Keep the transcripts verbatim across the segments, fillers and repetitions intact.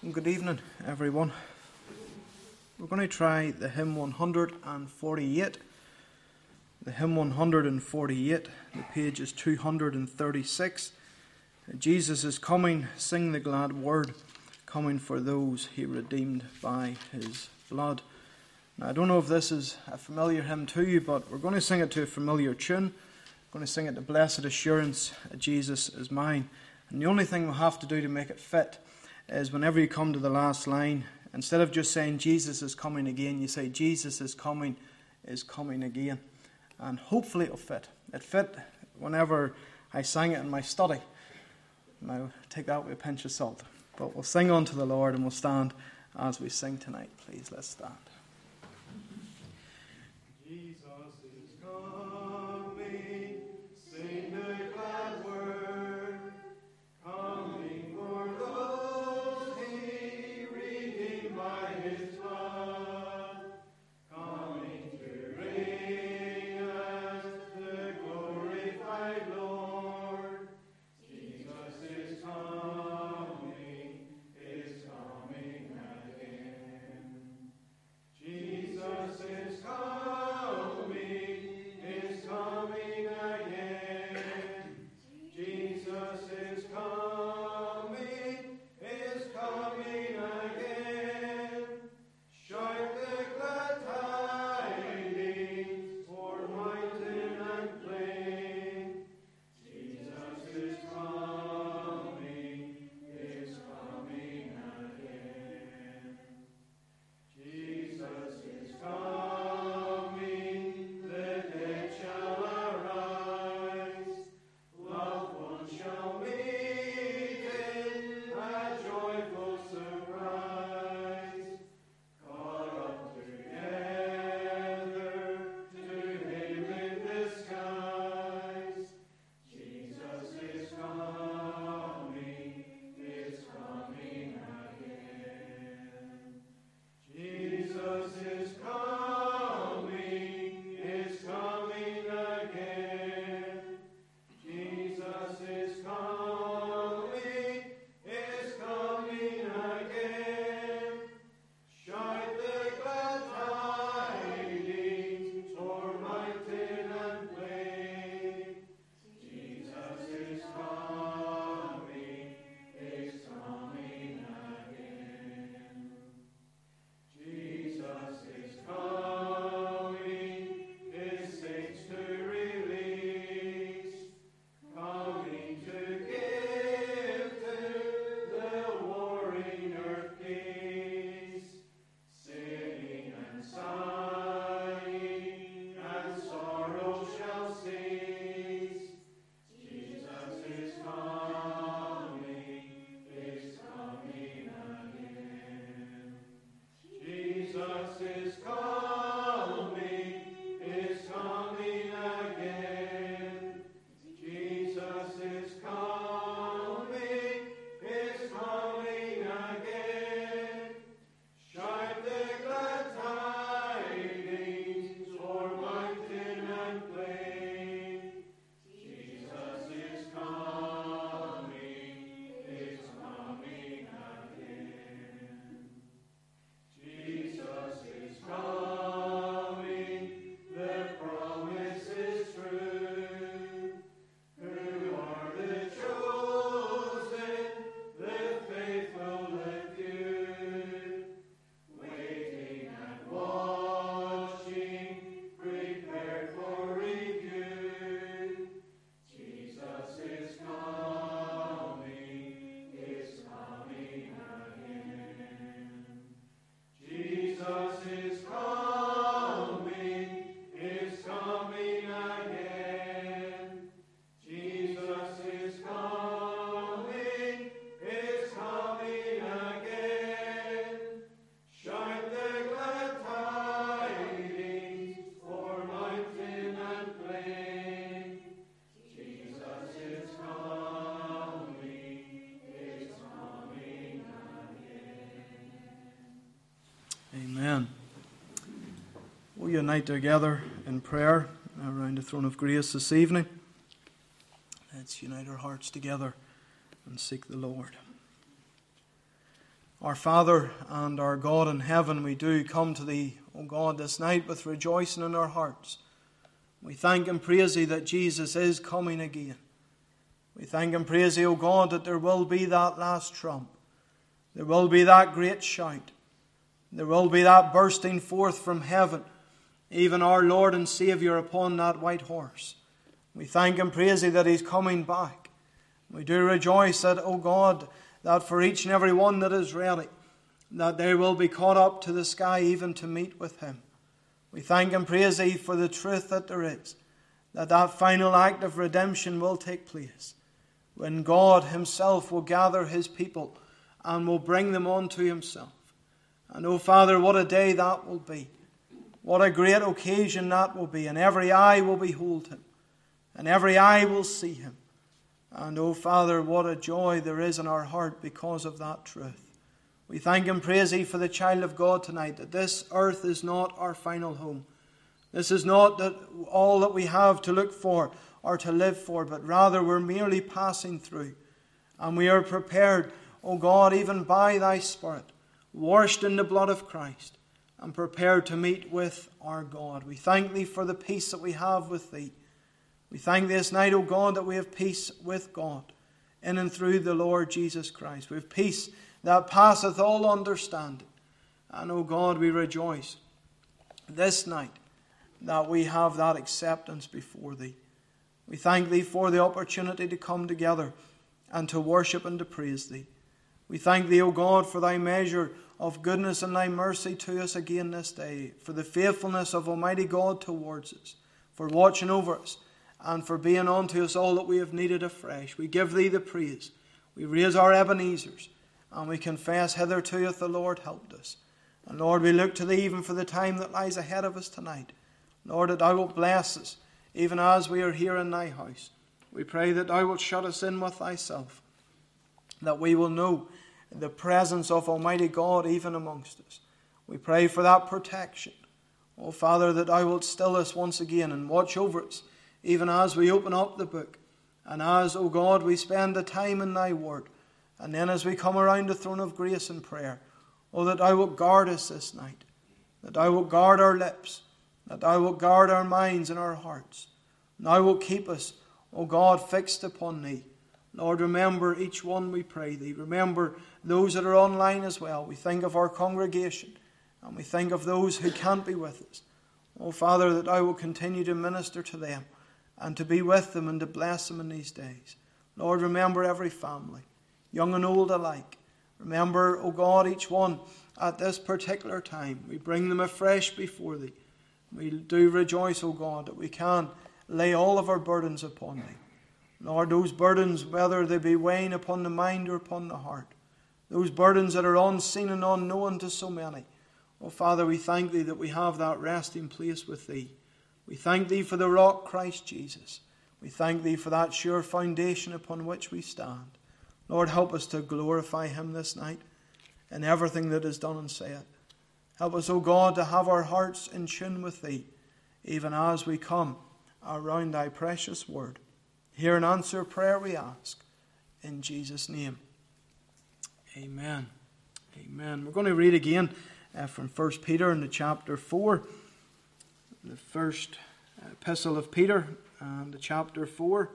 Good evening, everyone. We're going to try the hymn one hundred forty-eight. The hymn one hundred forty-eight, the page is two hundred thirty-six. Jesus is coming, sing the glad word, coming for those he redeemed by his blood. Now, I don't know if this is a familiar hymn to you, but we're going to sing it to a familiar tune. We're going to sing it to Blessed Assurance, Jesus is mine. And the only thing we'll have to do to make it fit is whenever you come to the last line, instead of just saying Jesus is coming again, you say Jesus is coming, is coming again. And hopefully it'll fit. It fit whenever I sang it in my study. Now take that with a pinch of salt. But we'll sing unto the Lord and we'll stand as we sing tonight. Please, let's stand. Jesus is coming, sing the glad word, coming for those he redeemed by his blood, coming to reign as the glorified Lord. Jesus is coming, is coming again. Jesus is coming, is coming again. Jesus is coming, is coming again. Shout the glad tidings for mountain and plain. Jesus is coming, is coming again. Jesus is coming, the dead shall arise, loved ones shall meet in a joyful surprise, caught up together to him in the skies. Jesus is coming, is coming again. Jesus is coming, is coming again. Jesus is coming, is coming again. Shout the glad tidings o'er mountain and plain. Jesus is coming, is coming again. Jesus is coming, his saints to release, coming to give to the warring earth peace, singing and sighing, and sorrow shall cease. Jesus is coming, is coming again. Jesus is coming, is coming again. Jesus is coming, is coming again. Shout the glad tidings o'er mountain and plain. Jesus is coming, is coming again. Jesus is coming, the promise is true. Who are the chosen, the faithful, the few, waiting and watching, prepared for review. Jesus is coming, is coming again. Jesus is coming, is coming again. Jesus is coming, is coming again. Shout the glad tidings o'er mountain and plain. Jesus is coming, is coming again. Amen. We'll unite together in prayer around the throne of grace this evening. Let's unite our hearts together and seek the Lord. Our Father and our God in heaven, we do come to Thee, O God, this night with rejoicing in our hearts. We thank and praise Thee that Jesus is coming again. We thank and praise Thee, O God, that there will be that last trump. There will be that great shout. There will be that bursting forth from heaven, even our Lord and Saviour upon that white horse. We thank and praise Thee that He's coming back. We do rejoice that, O God, that for each and every one that is ready, that they will be caught up to the sky even to meet with Him. We thank and praise Thee for the truth that there is, that that final act of redemption will take place, when God Himself will gather His people and will bring them unto Himself. And, O Father, what a day that will be. What a great occasion that will be. And every eye will behold Him, and every eye will see Him. And, oh Father, what a joy there is in our heart because of that truth. We thank and praise Thee for the child of God tonight, that this earth is not our final home. This is not that all that we have to look for or to live for, but rather we're merely passing through. And we are prepared, O God, even by Thy Spirit, washed in the blood of Christ, and prepared to meet with our God. We thank Thee for the peace that we have with Thee. We thank Thee this night, O God, that we have peace with God in and through the Lord Jesus Christ. We have peace that passeth all understanding. And, O God, we rejoice this night that we have that acceptance before Thee. We thank Thee for the opportunity to come together and to worship and to praise Thee. We thank Thee, O God, for Thy measure of goodness and Thy mercy to us again this day, for the faithfulness of Almighty God towards us, for watching over us, and for being unto us all that we have needed afresh. We give Thee the praise. We raise our Ebenezers, and we confess hitherto hath the Lord helped us. And Lord, we look to Thee even for the time that lies ahead of us tonight. Lord, that Thou wilt bless us, even as we are here in Thy house. We pray that Thou wilt shut us in with Thyself, that we will know the presence of Almighty God even amongst us. We pray for that protection. Oh Father, that Thou wilt still us once again and watch over us, even as we open up the book, and as, O God, we spend the time in Thy word, and then as we come around the throne of grace in prayer, oh, that Thou wilt guard us this night, that Thou wilt guard our lips, that Thou wilt guard our minds and our hearts, and Thou wilt keep us, O God, fixed upon Thee. Lord, remember each one, we pray Thee. Remember those that are online as well. We think of our congregation, and we think of those who can't be with us. Oh, Father, that Thou will continue to minister to them, and to be with them and to bless them in these days. Lord, remember every family, young and old alike. Remember, O God, each one at this particular time. We bring them afresh before Thee. We do rejoice, O God, that we can lay all of our burdens upon Thee. Lord, those burdens, whether they be weighing upon the mind or upon the heart, those burdens that are unseen and unknown to so many. O Father, we thank Thee that we have that resting place with Thee. We thank Thee for the rock, Christ Jesus. We thank Thee for that sure foundation upon which we stand. Lord, help us to glorify Him this night in everything that is done and said. Help us, O God, to have our hearts in tune with Thee, even as we come around Thy precious word. Hear and answer prayer, we ask, in Jesus' name. Amen. Amen. We're going to read again uh, from First Peter in the chapter four. The first epistle of Peter and the chapter four.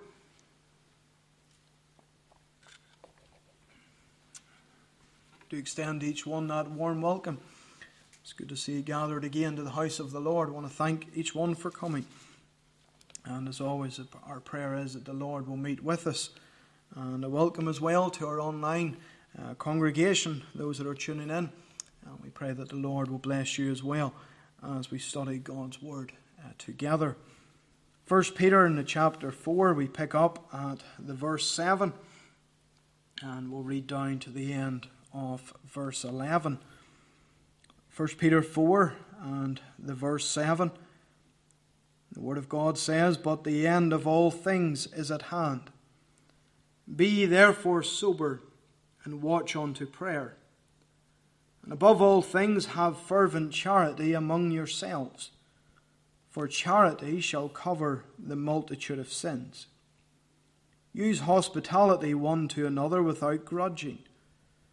To extend each one that warm welcome. It's good to see you gathered again to the house of the Lord. I want to thank each one for coming. And as always, our prayer is that the Lord will meet with us. And a welcome as well to our online uh, congregation, those that are tuning in. And we pray that the Lord will bless you as well as we study God's word uh, together. First Peter in the chapter four, we pick up at the verse seven, and we'll read down to the end of verse eleven. First Peter four and the verse seven. The word of God says, "But the end of all things is at hand. Be ye therefore sober, and watch unto prayer. And above all things have fervent charity among yourselves, for charity shall cover the multitude of sins. Use hospitality one to another without grudging.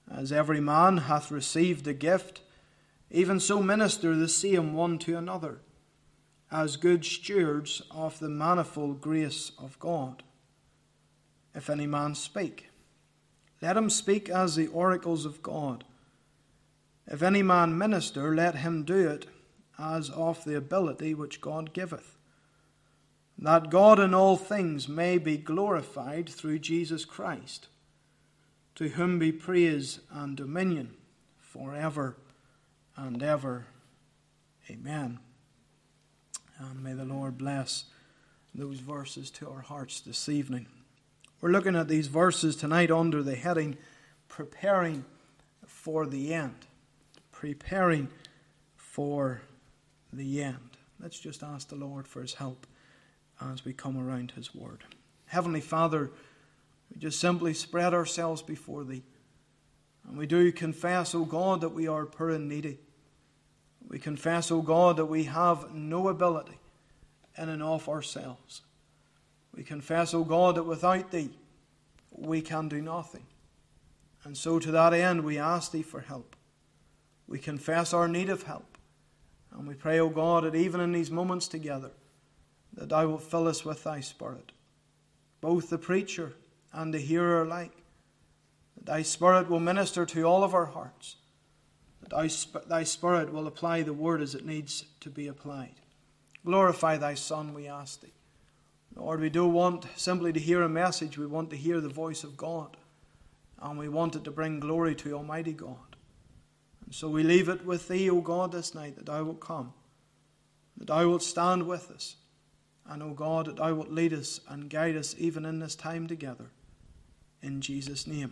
As every man hath received a gift, even so minister the same one to another, as good stewards of the manifold grace of God. If any man speak, let him speak as the oracles of God. If any man minister, let him do it as of the ability which God giveth, that God in all things may be glorified through Jesus Christ, to whom be praise and dominion forever and ever. Amen. And may the Lord bless those verses to our hearts this evening. We're looking at these verses tonight under the heading, Preparing for the End. Preparing for the end. Let's just ask the Lord for his help as we come around his word. Heavenly Father, we just simply spread ourselves before thee. And we do confess, O God, that we are poor and needy. We confess, O God, that we have no ability in and of ourselves. We confess, O God, that without thee we can do nothing. And so to that end we ask thee for help. We confess our need of help. And we pray, O God, that even in these moments together, that thou wilt fill us with thy Spirit, both the preacher and the hearer alike. That thy Spirit will minister to all of our hearts. That thy, thy Spirit will apply the word as it needs to be applied. Glorify thy Son, we ask thee. Lord, we don't want simply to hear a message. We want to hear the voice of God. And we want it to bring glory to Almighty God. And so we leave it with thee, O God, this night, that thou wilt come, that thou wilt stand with us, and, O God, that thou wilt lead us and guide us even in this time together. In Jesus' name.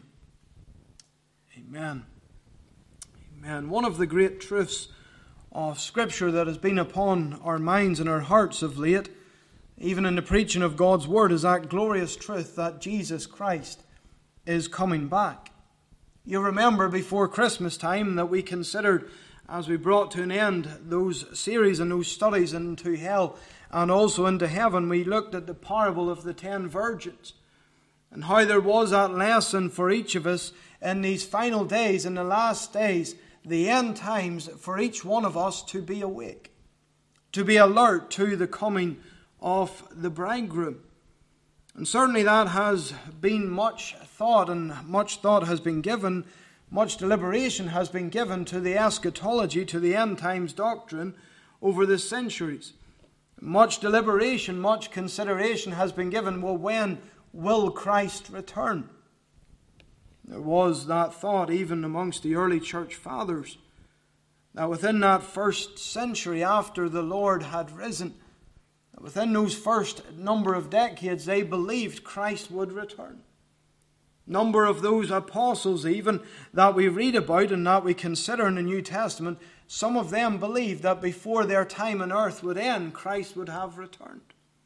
Amen. Amen. One of the great truths of Scripture that has been upon our minds and our hearts of late, even in the preaching of God's Word, is that glorious truth that Jesus Christ is coming back. You remember before Christmas time that we considered, as we brought to an end those series and those studies into hell and also into heaven, we looked at the parable of the ten virgins and how there was that lesson for each of us in these final days, in the last days, the end times, for each one of us to be awake, to be alert to the coming of the bridegroom. And certainly that has been much thought, and much thought has been given, much deliberation has been given to the eschatology, to the end times doctrine over the centuries. Much deliberation, much consideration has been given. Well, when will Christ return? There was that thought even amongst the early church fathers, that within that first century after the Lord had risen, within those first number of decades, they believed Christ would return. Number of those apostles even that we read about and that we consider in the New Testament, some of them believed that before their time on earth would end, Christ would have returned.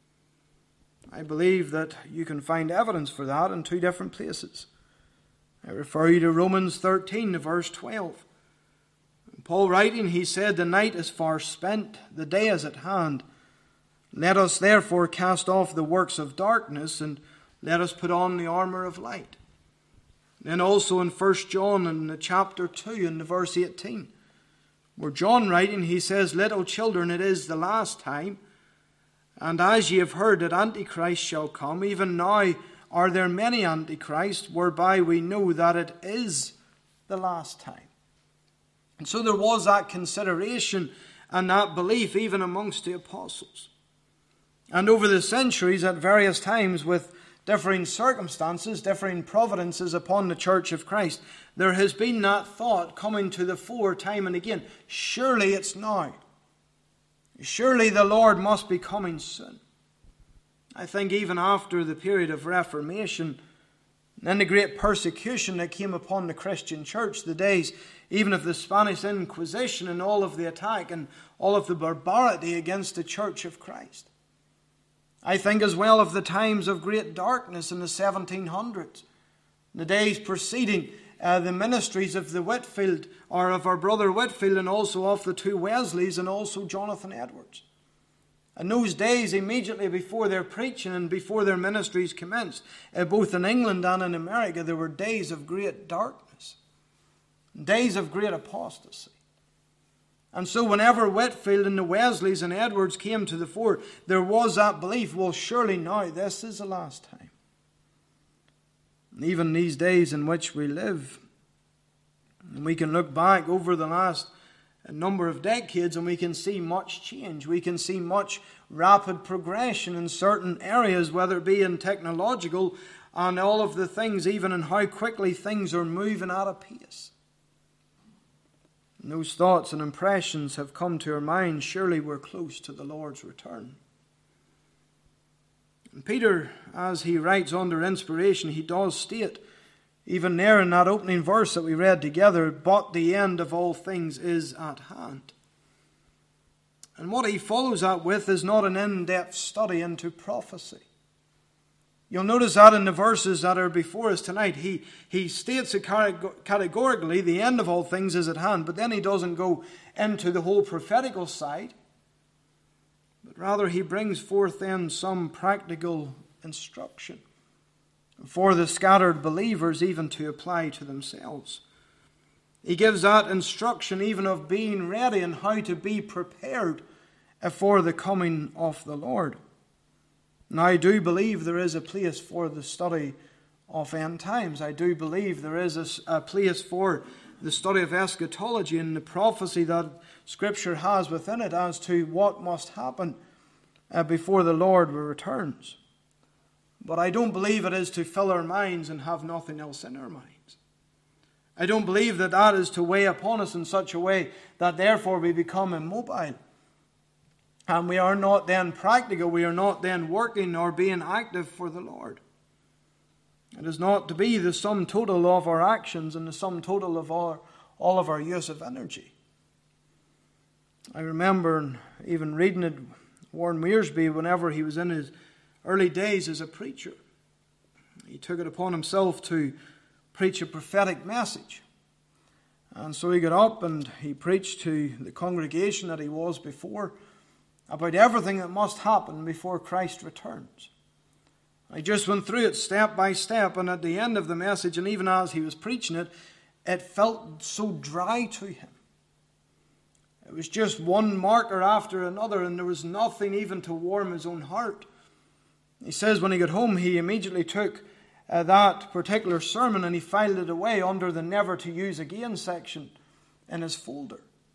I believe that you can find evidence for that in two different places. I refer you to Romans thirteen, verse twelve. Paul writing, he said, "The night is far spent, the day is at hand. Let us therefore cast off the works of darkness, and let us put on the armour of light." Then also in First John in chapter two and verse eighteen, where John writing, he says, "Little children, it is the last time. And as ye have heard that Antichrist shall come, even now are there many Antichrists, whereby we know that it is the last time." And so there was that consideration and that belief even amongst the apostles. And over the centuries, at various times, with differing circumstances, differing providences upon the Church of Christ, there has been that thought coming to the fore time and again. Surely it's now. Surely the Lord must be coming soon. I think even after the period of Reformation, and the great persecution that came upon the Christian church, the days even of the Spanish Inquisition and all of the attack and all of the barbarity against the Church of Christ. I think as well of the times of great darkness in the seventeen hundreds, the days preceding uh, the ministries of the Whitfield, or of our brother Whitfield, and also of the two Wesleys, and also Jonathan Edwards. In those days, immediately before their preaching and before their ministries commenced, uh, both in England and in America, there were days of great darkness. days of great apostasy. And so whenever Whitefield and the Wesleys and Edwards came to the fore, there was that belief, well, surely now this is the last time. And even these days in which we live, and we can look back over the last number of decades and we can see much change. We can see much rapid progression in certain areas, whether it be in technological and all of the things, even in how quickly things are moving at a pace. And those thoughts and impressions have come to our minds. Surely we're close to the Lord's return. And Peter, as he writes under inspiration, he does state, even there in that opening verse that we read together, but the end of all things is at hand. And what he follows that with is not an in-depth study into prophecy. You'll notice that in the verses that are before us tonight, he, he states it categorically, the end of all things is at hand, but then he doesn't go into the whole prophetical side, but rather he brings forth then some practical instruction for the scattered believers even to apply to themselves. He gives that instruction even of being ready and how to be prepared for the coming of the Lord. Now, I do believe there is a place for the study of end times. I do believe there is a, a place for the study of eschatology and the prophecy that Scripture has within it as to what must happen uh, before the Lord returns. But I don't believe it is to fill our minds and have nothing else in our minds. I don't believe that that is to weigh upon us in such a way that therefore we become immobile. And we are not then practical, we are not then working or being active for the Lord. It is not to be the sum total of our actions and the sum total of our, all of our use of energy. I remember even reading it, Warren Wiersbe, whenever he was in his early days as a preacher. He took it upon himself to preach a prophetic message. And so he got up and he preached to the congregation that he was before about everything that must happen before Christ returns. I just went through it step by step, and at the end of the message, and even as he was preaching it, it felt so dry to him. It was just one marker after another, and there was nothing even to warm his own heart. He says when he got home, he immediately took uh, that particular sermon and he filed it away under the never to use again section in his folder.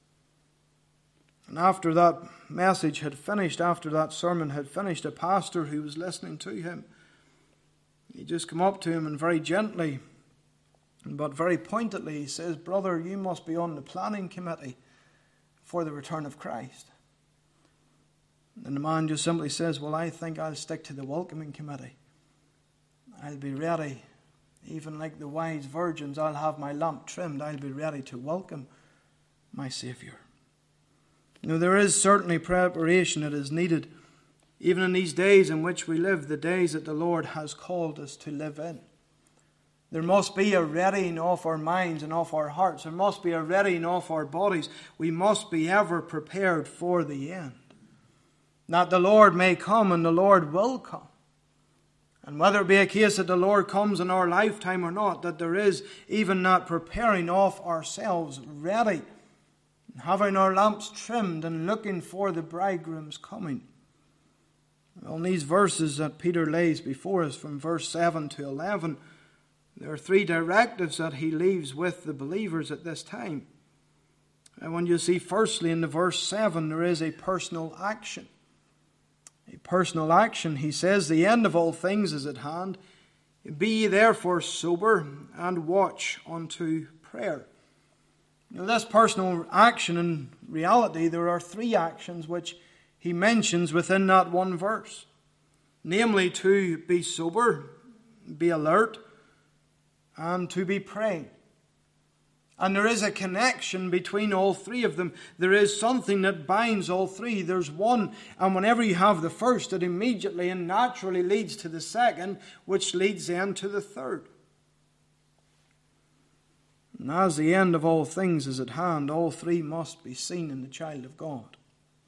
And after that message had finished, after that sermon had finished, a pastor who was listening to him, he just came up to him and very gently, but very pointedly, he says, "Brother, you must be on the planning committee for the return of Christ." And the man just simply says, "Well, I think I'll stick to the welcoming committee. I'll be ready, even like the wise virgins, I'll have my lamp trimmed. I'll be ready to welcome my Saviour." Now, there is certainly preparation that is needed, even in these days in which we live, the days that the Lord has called us to live in. There must be a readying of our minds and of our hearts. There must be a readying of our bodies. We must be ever prepared for the end. That the Lord may come, and the Lord will come. And whether it be a case that the Lord comes in our lifetime or not, that there is even that preparing of ourselves ready, having our lamps trimmed and looking for the bridegroom's coming. Well, in these verses that Peter lays before us from verse seven to eleven, there are three directives that he leaves with the believers at this time. And when you see firstly in the verse seven, there is a personal action. A personal action. He says, "The end of all things is at hand. Be ye therefore sober and watch unto prayer." Now, this personal action, in reality, there are three actions which he mentions within that one verse. Namely, to be sober, be alert, and to be praying. And there is a connection between all three of them. There is something that binds all three. There's one, and whenever you have the first, it immediately and naturally leads to the second, which leads then to the third. And as the end of all things is at hand, all three must be seen in the child of God.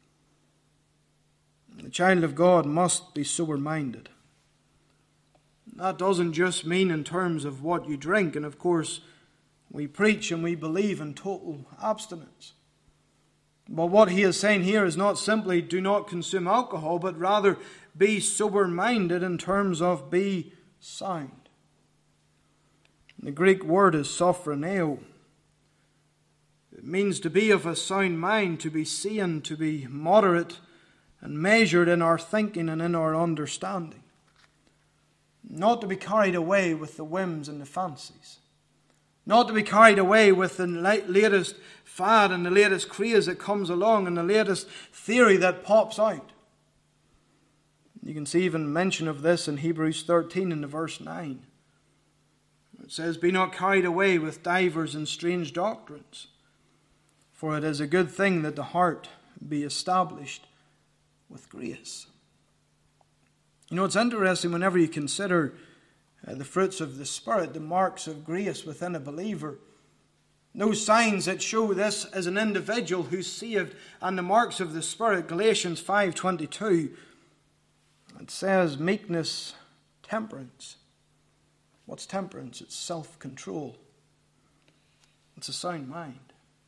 The child of God must be sober-minded. That doesn't just mean in terms of what you drink, and of course, We preach and we believe in total abstinence. But what he is saying here is not simply do not consume alcohol, but rather be sober-minded in terms of be sound. The Greek word is sophroneo. It means to be of a sound mind, to be sane, to be moderate and measured in our thinking and in our understanding. Not to be carried away with the whims and the fancies. Not to be carried away with the latest fad and the latest craze that comes along and the latest theory that pops out. You can see even mention of this in Hebrews thirteen in the verse nine. It says, be not carried away with divers and strange doctrines, for it is a good thing that the heart be established with grace. You know, it's interesting whenever you consider uh, the fruits of the Spirit, the marks of grace within a believer. Those signs that show this as an individual who's saved, and the marks of the Spirit, Galatians five twenty-two, it says meekness, temperance. What's temperance? It's self-control. It's a sound mind.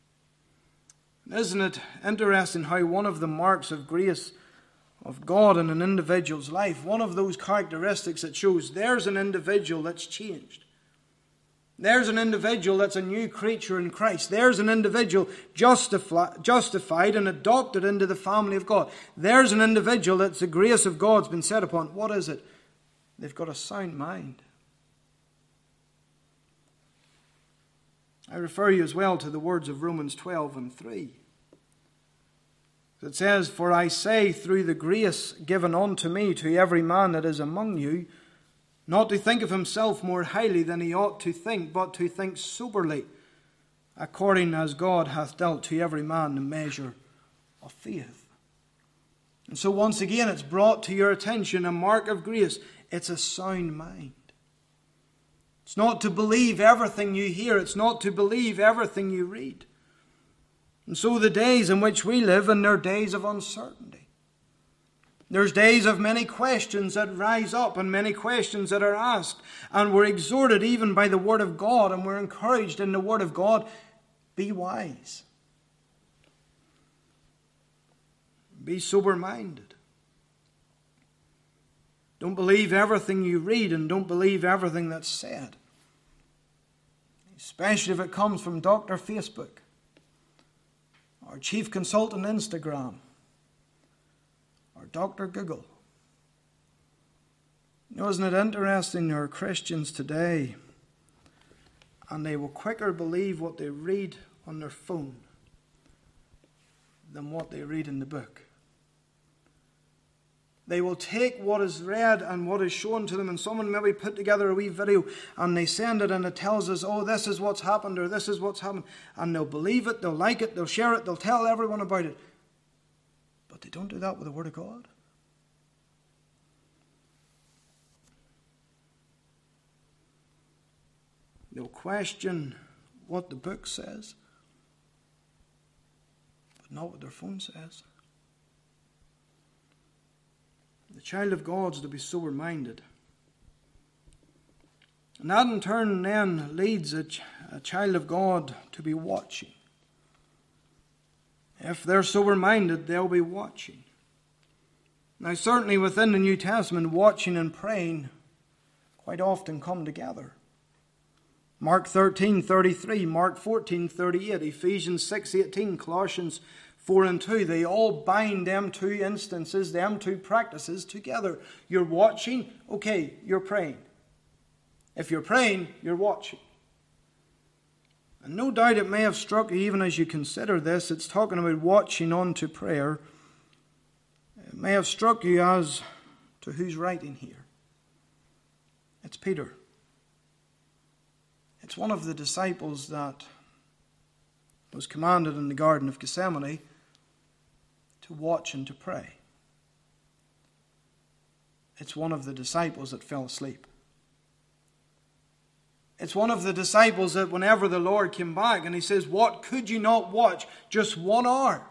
Isn't it interesting how one of the marks of grace of God in an individual's life, one of those characteristics that shows there's an individual that's changed. There's an individual that's a new creature in Christ. There's an individual justifi- justified and adopted into the family of God. There's an individual that's the grace of God's been set upon. What is it? They've got a sound mind. I refer you as well to the words of Romans twelve and three. It says, for I say through the grace given unto me to every man that is among you, not to think of himself more highly than he ought to think, but to think soberly, according as God hath dealt to every man the measure of faith. And so once again it's brought to your attention a mark of grace. It's a sound mind. It's not to believe everything you hear. It's not to believe everything you read. And so the days in which we live, and they're days of uncertainty. There's days of many questions that rise up and many questions that are asked. And we're exhorted even by the Word of God, and we're encouraged in the Word of God, be wise. Be sober-minded. Don't believe everything you read, and don't believe everything that's said. Especially if it comes from Doctor Facebook, or Chief Consultant Instagram, or Doctor Google. You know, isn't it interesting, there are Christians today, and they will quicker believe what they read on their phone than what they read in the book. They will take what is read and what is shown to them, and someone maybe put together a wee video and they send it and it tells us, oh, this is what's happened or this is what's happened. And they'll believe it, they'll like it, they'll share it, they'll tell everyone about it. But they don't do that with the Word of God. They'll question what the book says, but not what their phone says. The child of God is to be sober-minded. And that in turn then leads a, ch- a child of God to be watching. If they're sober-minded, they'll be watching. Now certainly within the New Testament, watching and praying quite often come together. Mark thirteen thirty-three, Mark fourteen thirty-eight, Ephesians six eighteen, Colossians four and two, they all bind them two instances, them two practices together. You're watching, okay, you're praying. If you're praying, you're watching. And no doubt it may have struck you even as you consider this, it's talking about watching unto prayer. It may have struck you as to who's writing here. It's Peter. It's one of the disciples that was commanded in the Garden of Gethsemane to watch and to pray. It's one of the disciples that fell asleep. It's one of the disciples that whenever the Lord came back and he says, what could you not watch just one hour?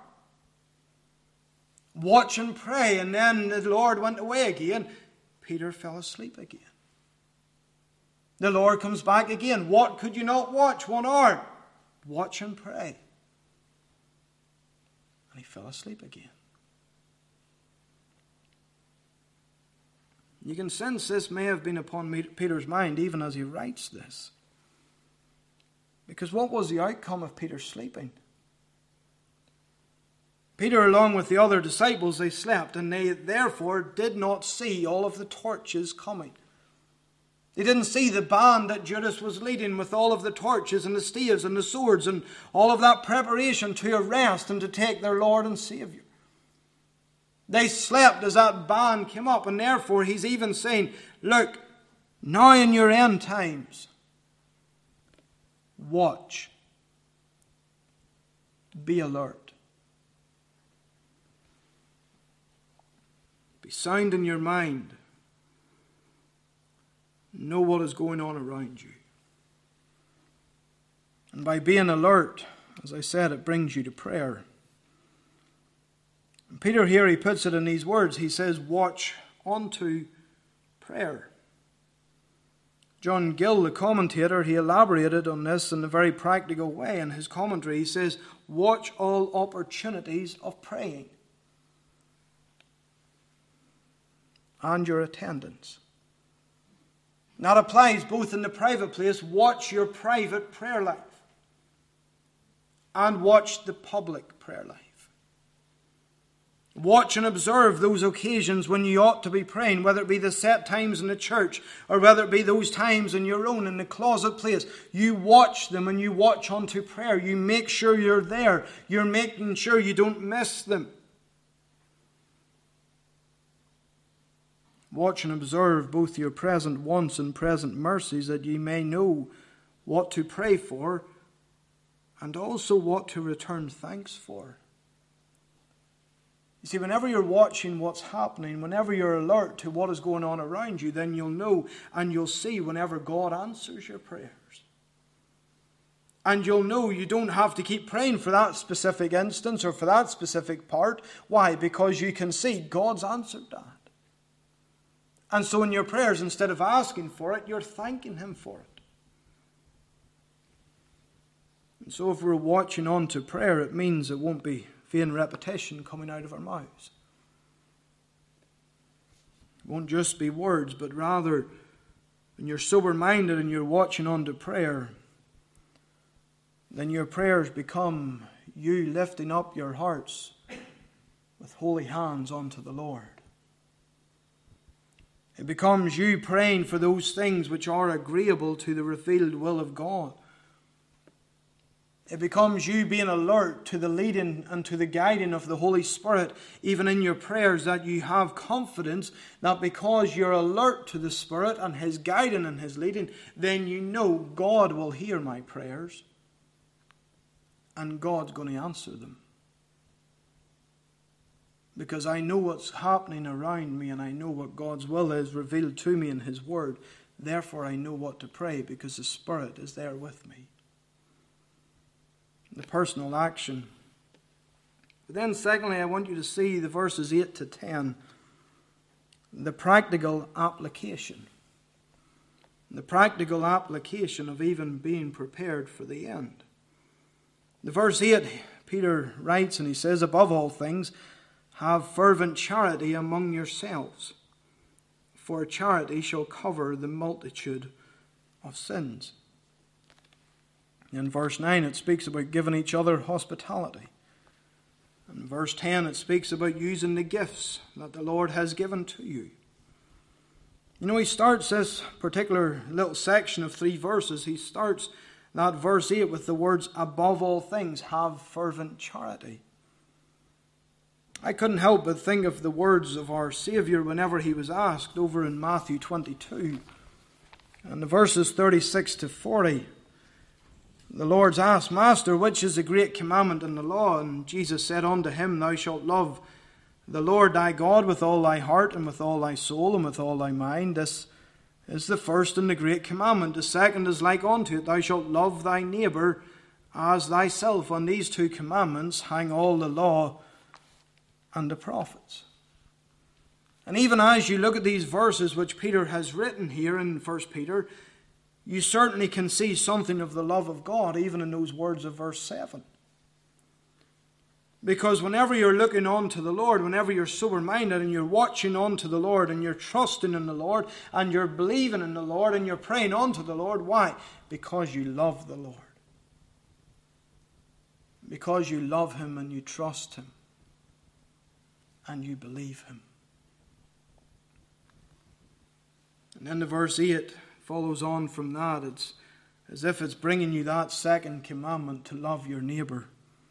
Watch and pray. And then the Lord went away again. Peter fell asleep again. The Lord comes back again. What could you not watch one hour? Watch and pray. And he fell asleep again. You can sense this may have been upon Peter's mind even as he writes this. Because what was the outcome of Peter sleeping? Peter, along with the other disciples, they slept, and they therefore did not see all of the torches coming. They didn't see the band that Judas was leading with all of the torches and the staves and the swords and all of that preparation to arrest and to take their Lord and Savior. They slept as that band came up, and therefore he's even saying, look, now in your end times, watch. Be alert. Be sound in your mind. Know what is going on around you. And by being alert, as I said, it brings you to prayer. And Peter here, he puts it in these words. He says, watch unto prayer. John Gill, the commentator, he elaborated on this in a very practical way in his commentary. He says, watch all opportunities of praying and your attendance. That applies both in the private place. Watch your private prayer life and watch the public prayer life. Watch and observe those occasions when you ought to be praying, whether it be the set times in the church or whether it be those times in your own, in the closet place. You watch them and you watch unto prayer. You make sure you're there. You're making sure you don't miss them. Watch and observe both your present wants and present mercies, that ye may know what to pray for and also what to return thanks for. You see, whenever you're watching what's happening, whenever you're alert to what is going on around you, then you'll know and you'll see whenever God answers your prayers. And you'll know you don't have to keep praying for that specific instance or for that specific part. Why? Because you can see God's answered that. And so in your prayers, instead of asking for it, you're thanking Him for it. And so if we're watching on to prayer, it means it won't be vain repetition coming out of our mouths. It won't just be words, but rather when you're sober-minded and you're watching on to prayer, then your prayers become you lifting up your hearts with holy hands unto the Lord. It becomes you praying for those things which are agreeable to the revealed will of God. It becomes you being alert to the leading and to the guiding of the Holy Spirit, even in your prayers, that you have confidence that because you're alert to the Spirit and His guiding and His leading, then you know God will hear my prayers and God's going to answer them. Because I know what's happening around me and I know what God's will is revealed to me in His Word. Therefore I know what to pray because the Spirit is there with me. The personal action. But then secondly, I want you to see the verses eight to ten. The practical application. The practical application of even being prepared for the end. The verse eight, Peter writes and he says, above all things, have fervent charity among yourselves, for charity shall cover the multitude of sins. In verse nine it speaks about giving each other hospitality. In verse ten it speaks about using the gifts that the Lord has given to you. You know, he starts this particular little section of three verses, he starts that verse eight with the words, above all things, have fervent charity. I couldn't help but think of the words of our Saviour whenever he was asked over in Matthew twenty-two. And the verses thirty-six to forty. The Lord's asked, Master, which is the great commandment in the law? And Jesus said unto him, Thou shalt love the Lord thy God with all thy heart and with all thy soul and with all thy mind. This is the first and the great commandment. The second is like unto it. Thou shalt love thy neighbour as thyself. On these two commandments hang all the law and the prophets. And even as you look at these verses which Peter has written here in First Peter, you certainly can see something of the love of God even in those words of verse seven. Because whenever you're looking on to the Lord, whenever you're sober-minded and you're watching on to the Lord and you're trusting in the Lord and you're believing in the Lord and you're praying on to the Lord, why? Because you love the Lord. Because you love Him and you trust Him and you believe Him. And then the verse eight follows on from that. It's as if it's bringing you that second commandment to love your neighbour.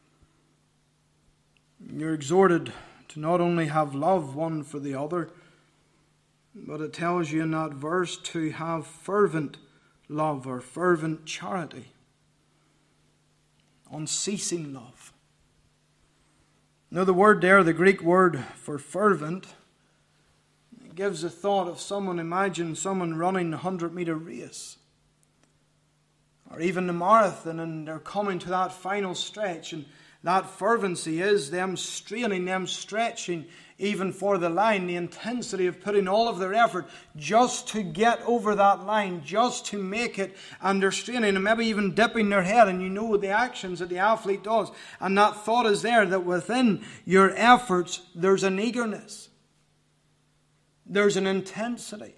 You're exhorted to not only have love one for the other, but it tells you in that verse to have fervent love or fervent charity. Unceasing love. Now the word there, the Greek word for fervent, it gives a thought of someone, imagine someone running a hundred meter race. Or even the marathon, and they're coming to that final stretch, and that fervency is them straining, them stretching even for the line, the intensity of putting all of their effort just to get over that line, just to make it, and they're straining and maybe even dipping their head, and you know the actions that the athlete does. And that thought is there that within your efforts there's an eagerness, there's an intensity.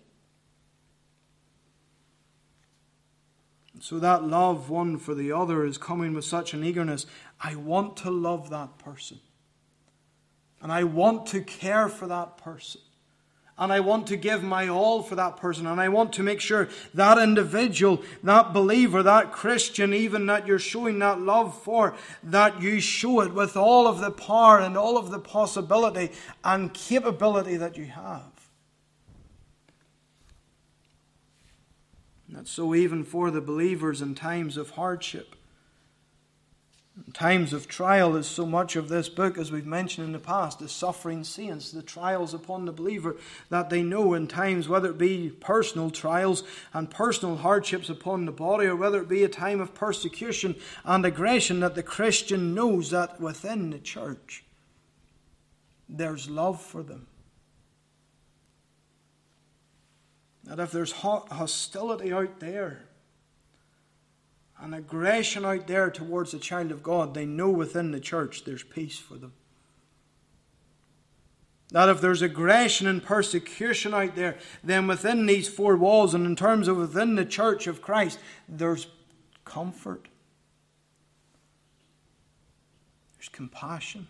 So that love one for the other is coming with such an eagerness. I want to love that person. And I want to care for that person. And I want to give my all for that person. And I want to make sure that individual, that believer, that Christian, even that you're showing that love for, that you show it with all of the power and all of the possibility and capability that you have. That's so even for the believers in times of hardship. In times of trial is so much of this book, as we've mentioned in the past, the suffering saints, the trials upon the believer that they know in times, whether it be personal trials and personal hardships upon the body, or whether it be a time of persecution and aggression, that the Christian knows that within the church there's love for them. That if there's hostility out there and aggression out there towards the child of God, they know within the church there's peace for them. That if there's aggression and persecution out there, then within these four walls and in terms of within the church of Christ, there's comfort. There's compassion.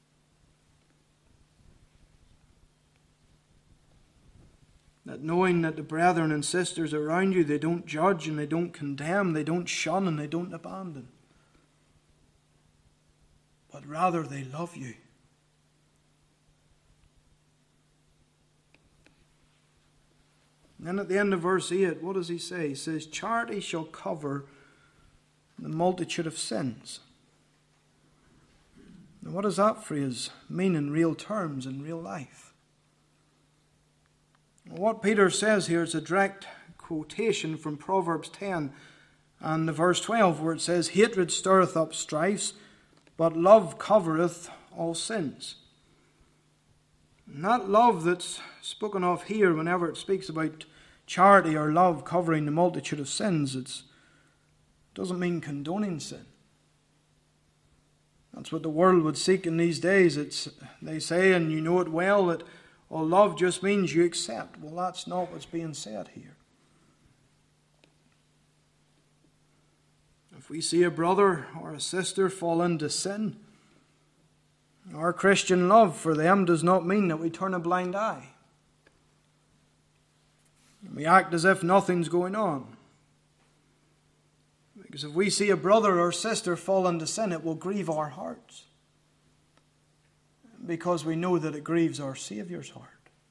That knowing that the brethren and sisters around you, they don't judge and they don't condemn, they don't shun and they don't abandon. But rather they love you. And then at the end of verse eight, what does he say? He says, charity shall cover the multitude of sins. Now what does that phrase mean in real terms, in real life? What Peter says here is a direct quotation from Proverbs ten and the verse twelve, where it says, hatred stirreth up strifes, but love covereth all sins. And that love that's spoken of here, whenever it speaks about charity or love covering the multitude of sins, it doesn't mean condoning sin. That's what the world would seek in these days. It's, they say, and you know it well, that well, love just means you accept. Well, that's not what's being said here. If we see a brother or a sister fall into sin, our Christian love for them does not mean that we turn a blind eye. We act as if nothing's going on. Because if we see a brother or sister fall into sin, it will grieve our hearts. Because we know that it grieves our Saviour's heart.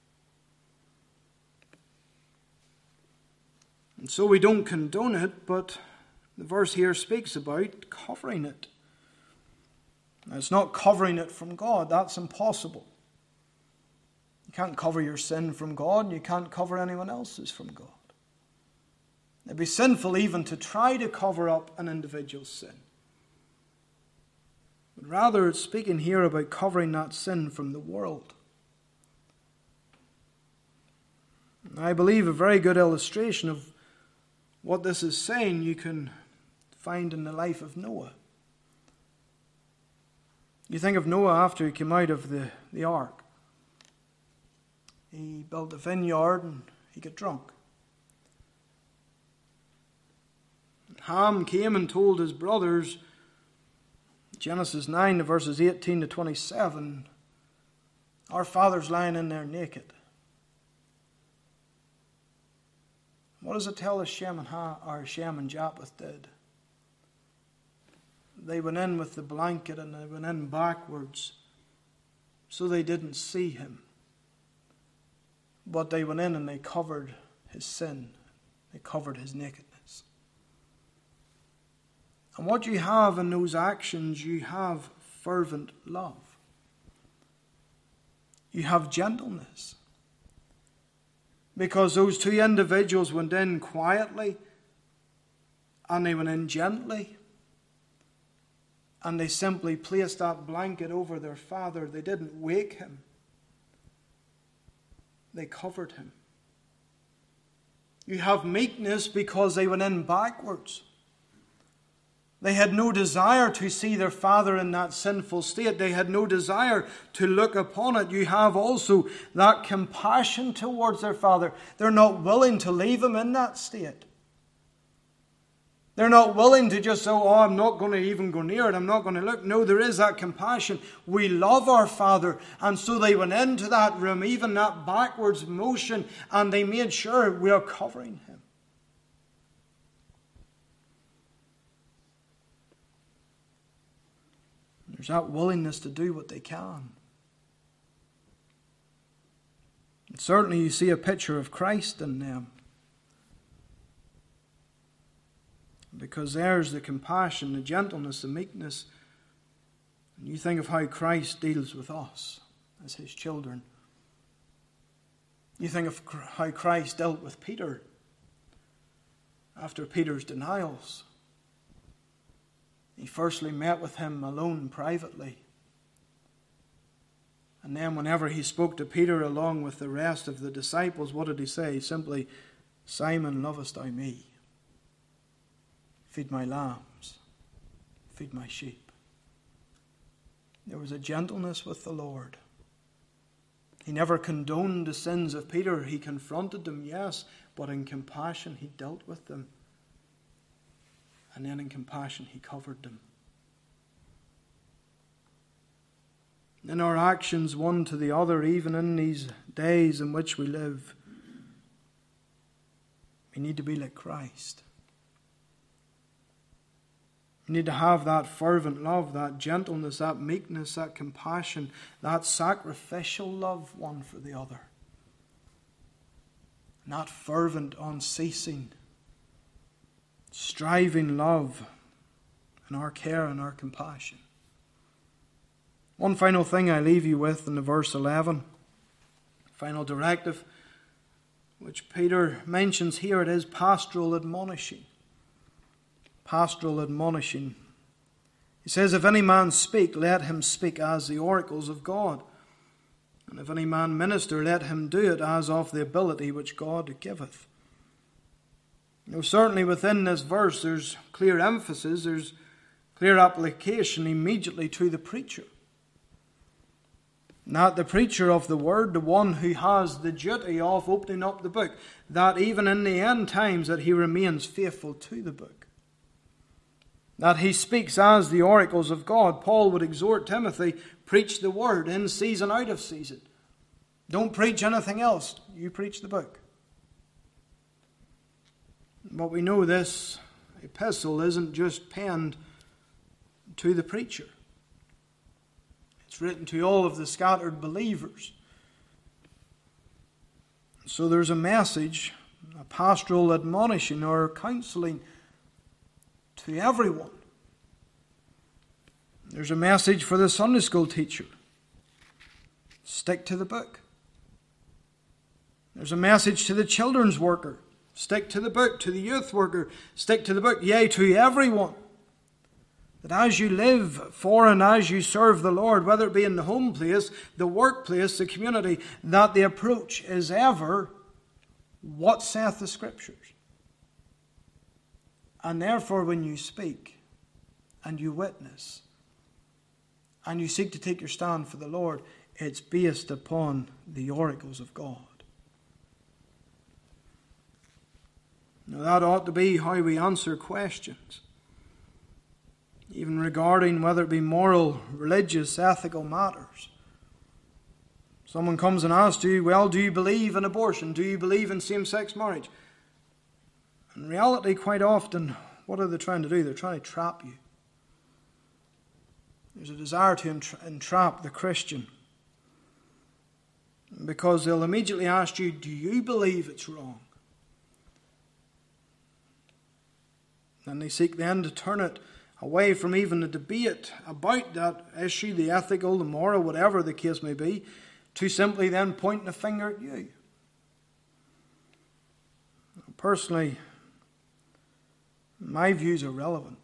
And so we don't condone it, but the verse here speaks about covering it. Now, it's not covering it from God. That's impossible. You can't cover your sin from God, and you can't cover anyone else's from God. It'd be sinful even to try to cover up an individual's sin. But rather, it's speaking here about covering that sin from the world. I believe a very good illustration of What this is saying you can find in the life of Noah. You think of Noah after he came out of the, the ark. He built a vineyard and he got drunk. Ham came and told his brothers, Genesis nine, verses eighteen to twenty-seven, our father's lying in there naked. What does it tell us Shem and, ha, or Shem and Japheth did? They went in with the blanket and they went in backwards so they didn't see him. But they went in and they covered his sin. They covered his nakedness. And what you have in those actions, you have fervent love. You have gentleness. Because those two individuals went in quietly and they went in gently. And they simply placed that blanket over their father. They didn't wake him. They covered him. You have meekness because they went in backwards. They had no desire to see their father in that sinful state. They had no desire to look upon it. You have also that compassion towards their father. They're not willing to leave him in that state. They're not willing to just say, oh, I'm not going to even go near it. I'm not going to look. No, there is that compassion. We love our Father. And so they went into that room, even that backwards motion, and they made sure we are covering him. There's that willingness to do what they can. And certainly you see a picture of Christ in them. Because there's the compassion, the gentleness, the meekness. And you think of how Christ deals with us as his children. You think of how Christ dealt with Peter after Peter's denials. He firstly met with him alone privately. And then whenever he spoke to Peter along with the rest of the disciples, what did he say? Simply, Simon, lovest thou me? Feed my lambs. Feed my sheep. There was a gentleness with the Lord. He never condoned the sins of Peter. He confronted them, yes, but in compassion he dealt with them. And then in compassion he covered them. In our actions one to the other, even in these days in which we live, we need to be like Christ. We need to have that fervent love, that gentleness, that meekness, that compassion, that sacrificial love one for the other. And that fervent, unceasing, striving love in our care and our compassion. One final thing I leave you with in the verse eleven, final directive, which Peter mentions here, it is pastoral admonishing. Pastoral admonishing. He says, if any man speak, let him speak as the oracles of God. And if any man minister, let him do it as of the ability which God giveth. Now, certainly within this verse there's clear emphasis, there's clear application immediately to the preacher. Not the preacher of the word, the one who has the duty of opening up the book, that even in the end times that he remains faithful to the book. That he speaks as the oracles of God. Paul would exhort Timothy, preach the word in season, out of season. Don't preach anything else. You preach the book. But we know this epistle isn't just penned to the preacher. It's written to all of the scattered believers. So there's a message, a pastoral admonishing or counseling to everyone. There's a message for the Sunday school teacher. Stick to the book. There's a message to the children's worker. Stick to the book. To the youth worker. Stick to the book. Yea, to everyone. That as you live for and as you serve the Lord, whether it be in the home place, the workplace, the community, that the approach is ever, what saith the Scriptures? And therefore, when you speak and you witness and you seek to take your stand for the Lord, it's based upon the oracles of God. Now, that ought to be how we answer questions, even regarding whether it be moral, religious, ethical matters. Someone comes and asks you, well, do you believe in abortion? Do you believe in same-sex marriage? In reality, quite often, what are they trying to do? They're trying to trap you. There's a desire to entrap the Christian, because they'll immediately ask you, do you believe it's wrong? And they seek then to turn it away from even the debate about that issue, the ethical, the moral, whatever the case may be, to simply then pointing a finger at you. Personally, my views are relevant,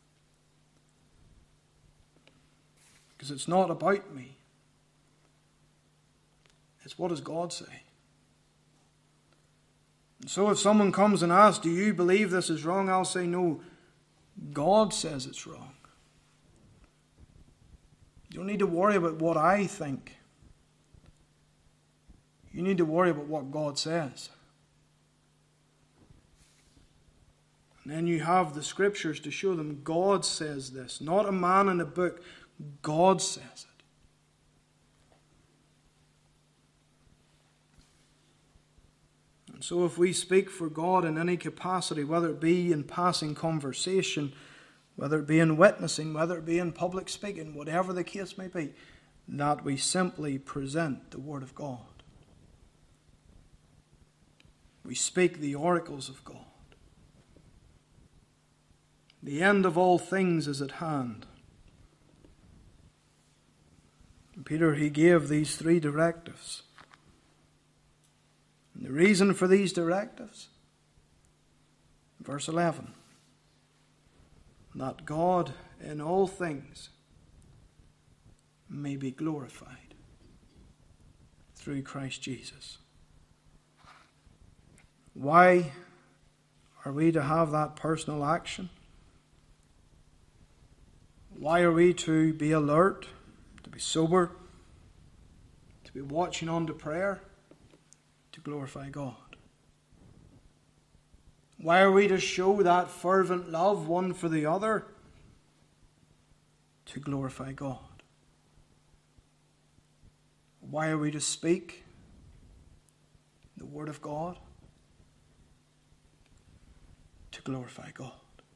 because it's not about me. It's what does God say? And so if someone comes and asks, do you believe this is wrong? I'll say, no, God says it's wrong. You don't need to worry about what I think. You need to worry about what God says. And then you have the scriptures to show them God says this. Not a man in a book. God says it. And so if we speak for God in any capacity, whether it be in passing conversation, whether it be in witnessing, whether it be in public speaking, whatever the case may be, that we simply present the Word of God. We speak the oracles of God. The end of all things is at hand. And Peter, he gave these three directives. And the reason for these directives, verse eleven, that God in all things may be glorified through Christ Jesus. Why are we to have that personal action? Why are we to be alert, to be sober, to be watching on to prayer? To glorify God. Why are we to show that fervent love one for the other? To glorify God. Why are we to speak the Word of God? To glorify God.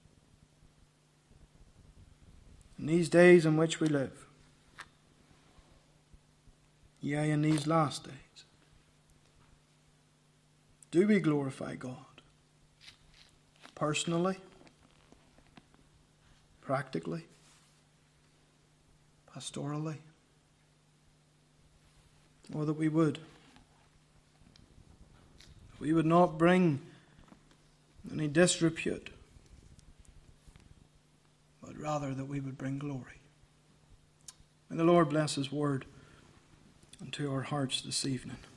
In these days in which we live, yea, in these last days, do we glorify God? Personally? Practically? Pastorally? Or that we would? We would not bring any disrepute, but rather that we would bring glory. May the Lord bless His word unto our hearts this evening.